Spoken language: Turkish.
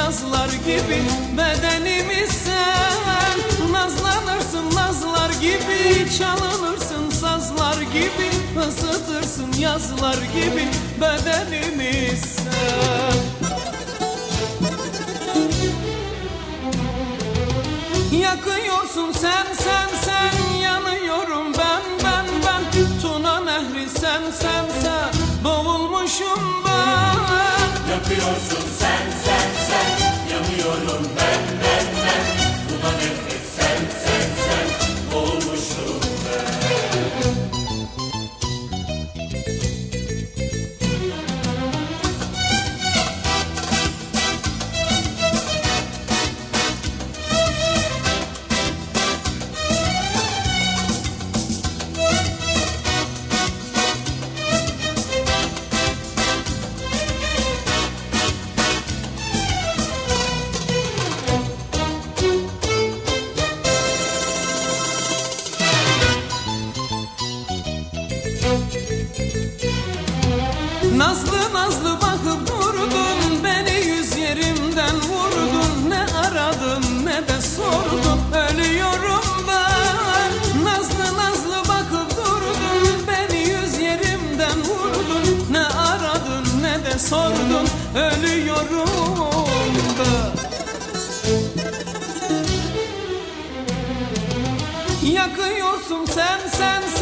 yazlar gibi bedenimi sen. Nazlanırsın nazlar gibi, çalınırsın sazlar gibi, ısıtırsın yazlar gibi bedenimi sen. Yakıyorsun sen sen sen, yanıyorum ben ben ben. Tuna Nehri sen sen sen, boğulmuşum ben. Yakıyorsun sen sen sen, yanıyorum ben ben ben. Tuna Nehri sen sen sen, boğulmuşum ben. Nazlı nazlı bakıp durdun, beni yüz yerimden vurdun. Ne aradın ne de sordun, ölüyorum ben. Nazlı nazlı bakıp durdun, beni yüz yerimden vurdun. Ne aradın ne de sordun, ölüyorum ben. Yakıyorsun sen sen